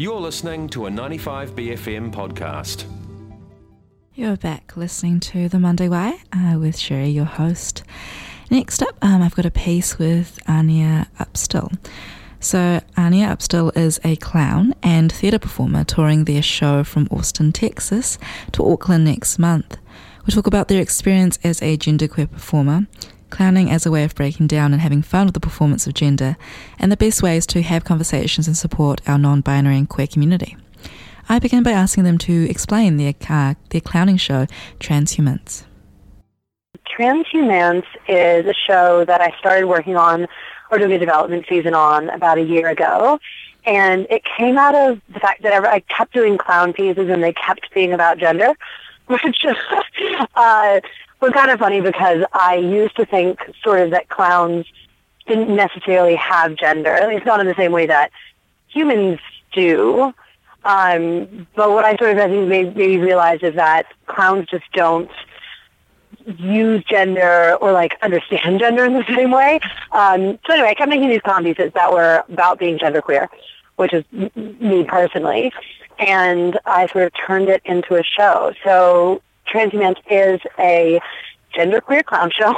You're listening to a 95BFM podcast. You're back listening to The Monday Why with Sherry, your host. Next up, I've got a piece with Anya Upstill. So Anya Upstill is a clown and theatre performer touring their show from Austin, Texas to Auckland next month. We'll talk about their experience as a genderqueer performer, clowning as a way of breaking down and having fun with the performance of gender, and the best ways to have conversations and support our non-binary and queer community. I begin by asking them to explain their clowning show, Transhumance. Transhumance is a show that I started working on or doing a development season on about a year ago. And it came out of the fact that I kept doing clown pieces and they kept being about gender, which was kind of funny because I used to think sort of that clowns didn't necessarily have gender, at least not in the same way that humans do. But what I sort of I think made me realize is that clowns just don't use gender or like understand gender in the same way. So anyway, I kept making these clown pieces that were about being genderqueer, which is me personally, and I sort of turned it into a show. So Transhumance is a genderqueer clown show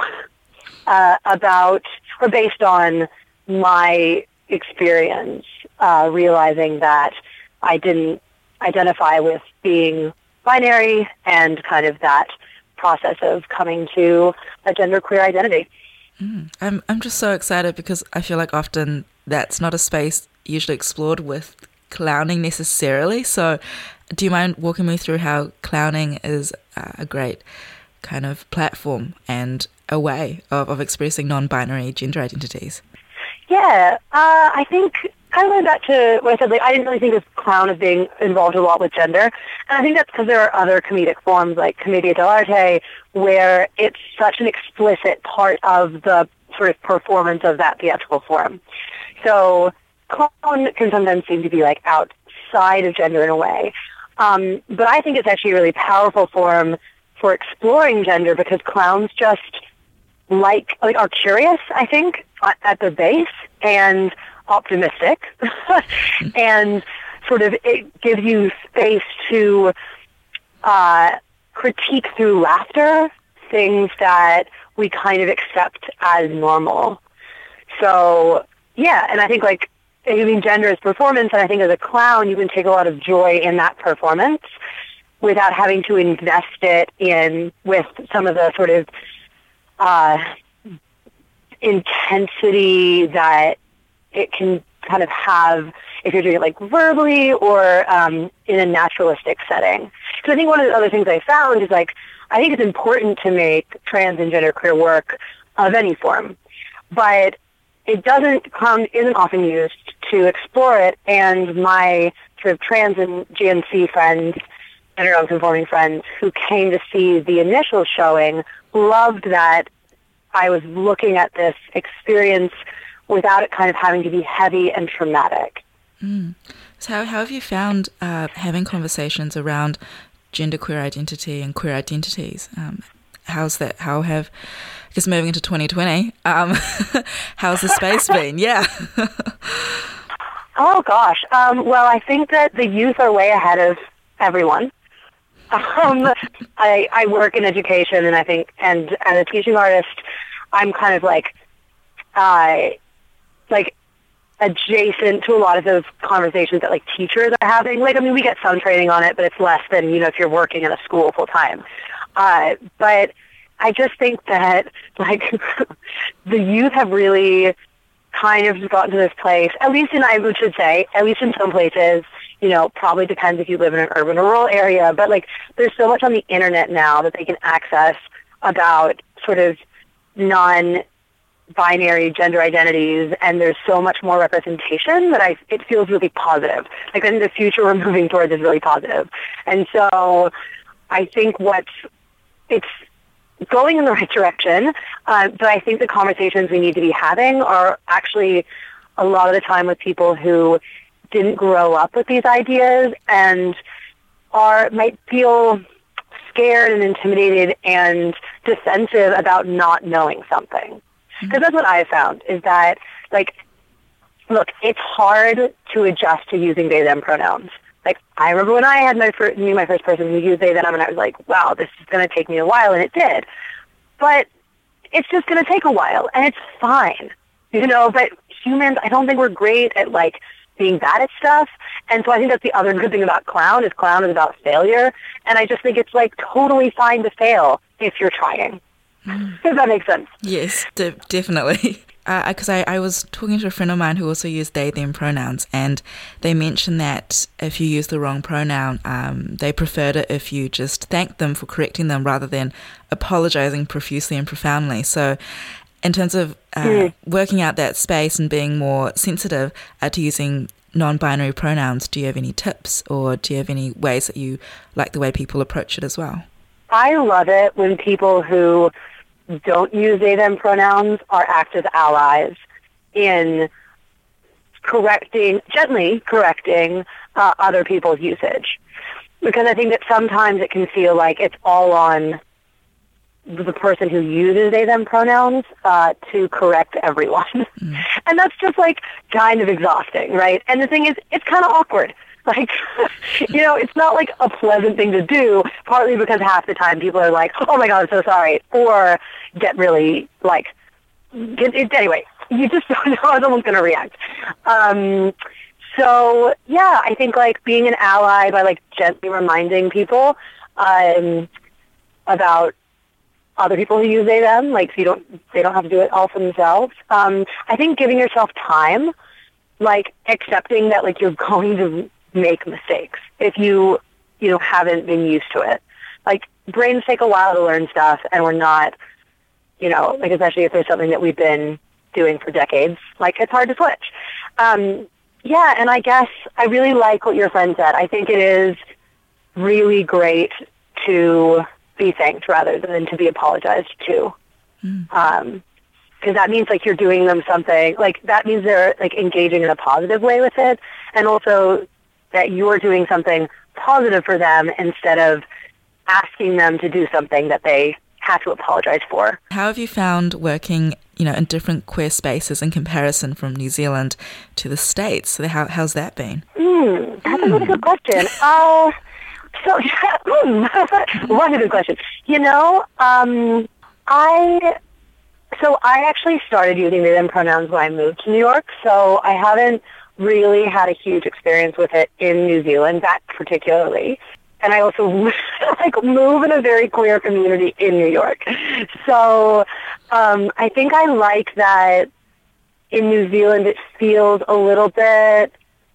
based on my experience realizing that I didn't identify with being binary and kind of that process of coming to a genderqueer identity. I'm just so excited because I feel like often that's not a space usually explored with clowning necessarily. So do you mind walking me through how clowning is a great kind of platform and a way of expressing non-binary gender identities? Yeah, I think kind of going back to what I said, like I didn't really think of clown as being involved a lot with gender. And I think that's because there are other comedic forms like commedia dell'arte where it's such an explicit part of the sort of performance of that theatrical form. So clown can sometimes seem to be like outside of gender in a way. But I think it's actually a really powerful form for exploring gender because clowns just like are curious, I think, at their base and optimistic and sort of it gives you space to critique through laughter things that we kind of accept as normal. So yeah, and I think like gender is performance, and I think as a clown you can take a lot of joy in that performance without having to invest it in with some of the sort of intensity that it can kind of have if you're doing it like verbally or in a naturalistic setting. So I think one of the other things I found is like I think it's important to make trans and genderqueer work of any form, but clown isn't often used to explore it, and my sort of trans and GNC friends, gender non-conforming friends, who came to see the initial showing loved that I was looking at this experience without it kind of having to be heavy and traumatic. So how have you found having conversations around genderqueer identity and queer identities? How's that? How have, I guess moving into 2020, how's the space been? Yeah. Oh gosh. Well, I think that the youth are way ahead of everyone. I work in education, and I think, and as a teaching artist, I'm kind of like adjacent to a lot of those conversations that like teachers are having. Like, I mean, we get some training on it, but it's less than, if you're working in a school full time. But I just think that like the youth have really kind of gotten to this place, at least in some places, probably depends if you live in an urban or rural area, but like there's so much on the internet now that they can access about sort of non-binary gender identities, and there's so much more representation that it feels really positive. Like I think the future we're moving towards is really positive. And so I think it's going in the right direction, but I think the conversations we need to be having are actually a lot of the time with people who didn't grow up with these ideas and might feel scared and intimidated and defensive about not knowing something. Because that's what I found, is that like look, it's hard to adjust to using they, them pronouns. Like, I remember when I had my first person who used they, them, and I was like, wow, this is going to take me a while, and it did. But it's just going to take a while, and it's fine. But humans, I don't think we're great at, like, being bad at stuff. And so I think that's the other good thing about clown is about failure. And I just think it's, like, totally fine to fail if you're trying. Does that make sense? Yes, definitely. Because I was talking to a friend of mine who also used they, them pronouns, and they mentioned that if you use the wrong pronoun, they preferred it if you just thanked them for correcting them rather than apologizing profusely and profoundly. So in terms of working out that space and being more sensitive to using non-binary pronouns, do you have any tips, or do you have any ways that you like the way people approach it as well? I love it when people who don't use they, them pronouns are active allies in gently correcting other people's usage. Because I think that sometimes it can feel like it's all on the person who uses they, them pronouns to correct everyone. And that's just, like, kind of exhausting, right? And the thing is, it's kind of awkward. Like, it's not, like, a pleasant thing to do, partly because half the time people are like, oh, my God, I'm so sorry, or get really, like, anyway, you just don't know how someone's going to react. So, yeah, I think, like, being an ally by, like, gently reminding people about other people who use they, them, like, so they don't have to do it all for themselves. I think giving yourself time, like, accepting that, like, you're going to make mistakes if you haven't been used to it. Like, brains take a while to learn stuff, and we're not, like, especially if there's something that we've been doing for decades, like, it's hard to switch. Yeah, and I guess I really like what your friend said. I think it is really great to be thanked rather than to be apologized to. Because that means, like, you're doing them something, like, that means they're, like, engaging in a positive way with it, and also that you're doing something positive for them instead of asking them to do something that they have to apologize for. How have you found working, in different queer spaces in comparison from New Zealand to the States? So how's that been? That's a really good question. What a good question. I actually started using they, them pronouns when I moved to New York, so I haven't really had a huge experience with it in New Zealand, that particularly. And I also move in a very queer community in New York. So I think I like that in New Zealand it feels a little bit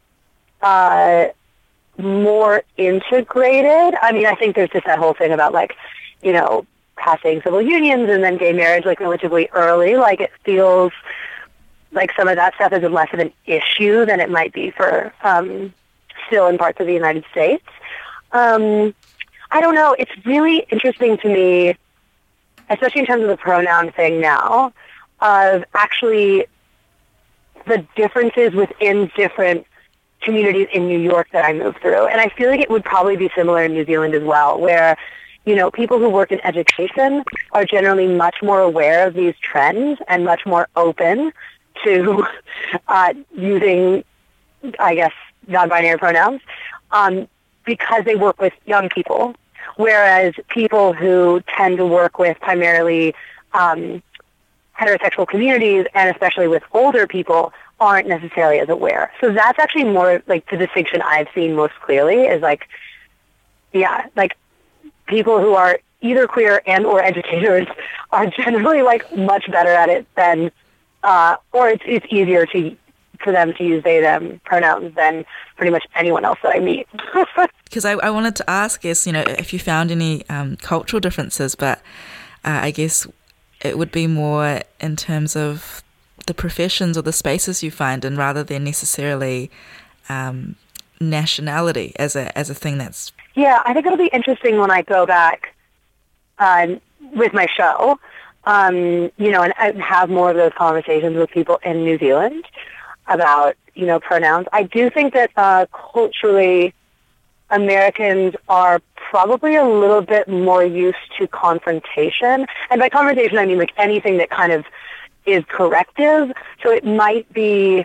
more integrated. I mean, I think there's just that whole thing about, like, passing civil unions and then gay marriage, like, relatively early. Like, it feels like some of that stuff is less of an issue than it might be for still in parts of the United States. I don't know. It's really interesting to me, especially in terms of the pronoun thing now, of actually the differences within different communities in New York that I moved through. And I feel like it would probably be similar in New Zealand as well, where, people who work in education are generally much more aware of these trends and much more open to using, I guess, non-binary pronouns because they work with young people, whereas people who tend to work with primarily heterosexual communities and especially with older people aren't necessarily as aware. So that's actually more like the distinction I've seen most clearly is like, yeah, like people who are either queer and or educators are generally like much better at it than, or it's easier for them to use they, them pronouns than pretty much anyone else that I meet. Because I wanted to ask is, if you found any cultural differences, but I guess it would be more in terms of the professions or the spaces you find in rather than necessarily nationality as a thing that's... Yeah, I think it'll be interesting when I go back with my show, and I have more of those conversations with people in New Zealand about, pronouns. I do think that culturally Americans are probably a little bit more used to confrontation. And by confrontation, I mean like anything that kind of is corrective. So it might be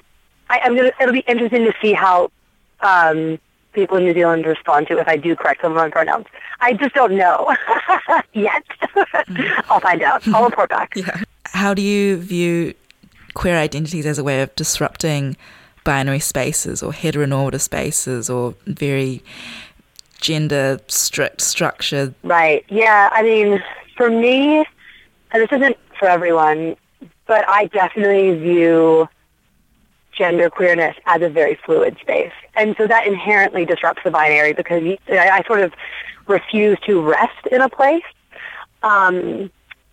it'll be interesting to see how people in New Zealand respond to if I do correct some of my pronouns. I just don't know yet. I'll find out. I'll report back. Yeah. How do you view queer identities as a way of disrupting binary spaces or heteronormative spaces or very gender strict structure? Right. Yeah. I mean, for me, and this isn't for everyone, but I definitely view gender queerness as a very fluid space. And so that inherently disrupts the binary because I sort of refuse to rest in a place. And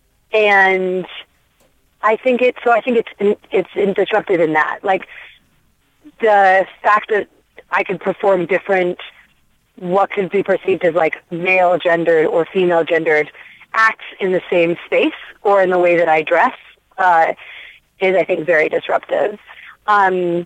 I think it's disruptive in that. Like, the fact that I could perform different, what could be perceived as like male gendered or female gendered acts in the same space or in the way that I dress is, I think, very disruptive. And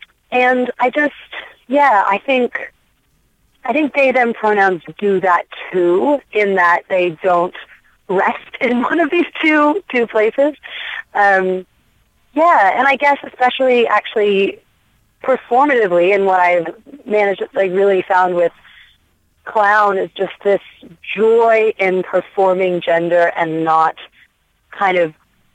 I think they, them pronouns do that too, in that they don't rest in one of these two places. And I guess especially actually performatively, and what I've managed, like, really found with clown is just this joy in performing gender and not kind of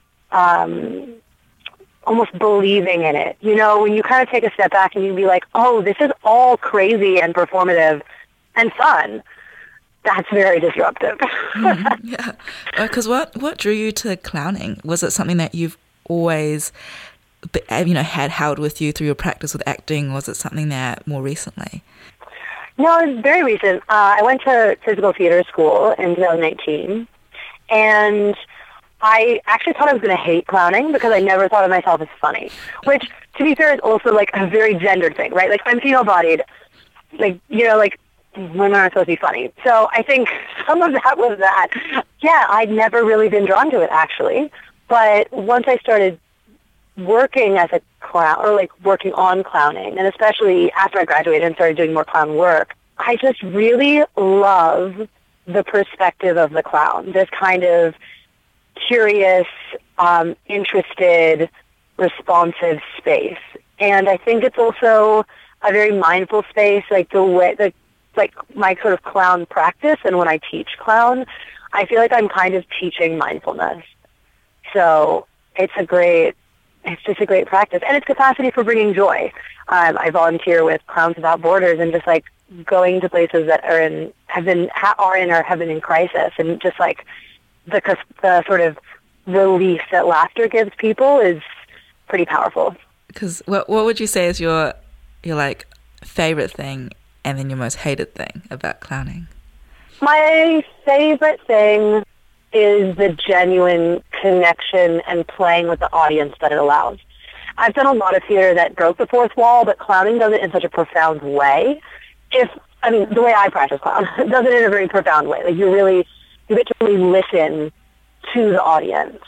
almost believing in it. You know, when you kind of take a step back and you be like, oh, this is all crazy and performative and fun, that's very disruptive. Yeah. Because what drew you to clowning? Was it something that you've always, had held with you through your practice with acting? Was it something that more recently? No, it's very recent. I went to physical theater school in 2018, and I actually thought I was going to hate clowning because I never thought of myself as funny, which, to be fair, is also like a very gendered thing, right? Like, I'm female-bodied, like, women aren't supposed to be funny. So I think some of that was that. Yeah, I'd never really been drawn to it, actually. But once I started working as a clown, or like working on clowning, and especially after I graduated and started doing more clown work, I just really love the perspective of the clown, this kind of curious, interested, responsive space. And I think it's also a very mindful space, like the way, like my sort of clown practice, and when I teach clown, I feel like I'm kind of teaching mindfulness. So it's just a great practice, and it's capacity for bringing joy. I volunteer with Clowns Without Borders, and just like going to places that have been in crisis, and just like the sort of relief that laughter gives people is pretty powerful. Because what would you say is your like favorite thing, and then your most hated thing about clowning? My favorite thing is the genuine connection and playing with the audience that it allows. I've done a lot of theater that broke the fourth wall, but clowning does it in such a profound way. The way I practice clown does it in a very profound way. Like, you get to really listen to the audience.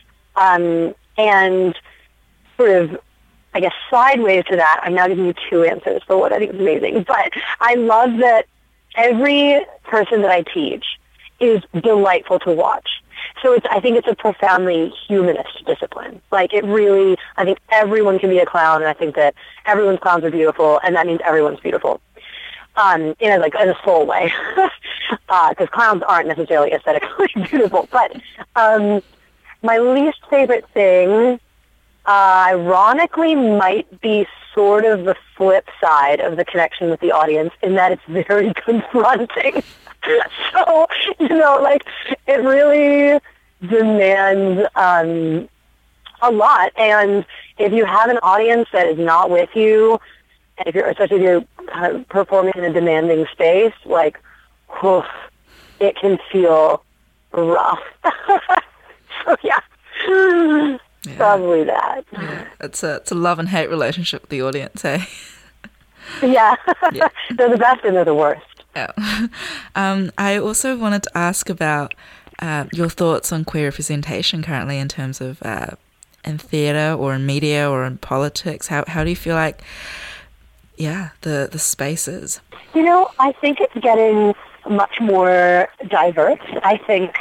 And sort of, I guess, sideways to that, I'm now giving you two answers for what I think is amazing. But I love that every person that I teach is delightful to watch. So I think it's a profoundly humanist discipline. Like, it really, I think everyone can be a clown, and I think that everyone's clowns are beautiful, and that means everyone's beautiful. In a soul way, because clowns aren't necessarily aesthetically beautiful. But my least favorite thing, ironically, might be sort of the flip side of the connection with the audience, in that it's very confronting. So, it really demands a lot. And if you have an audience that is not with you, and especially if you're kind of performing in a demanding space, it can feel rough. So, yeah. Probably that. Yeah. It's a love and hate relationship with the audience, eh? Yeah. They're the best and they're the worst. Yeah. I also wanted to ask about your thoughts on queer representation currently in terms of in theatre or in media or in politics. How do you feel like, the spaces? I think it's getting much more diverse. I think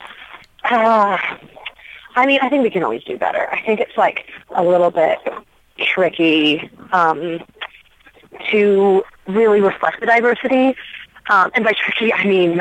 I think we can always do better. I think it's like a little bit tricky to really reflect the diversity. And by tricky, I mean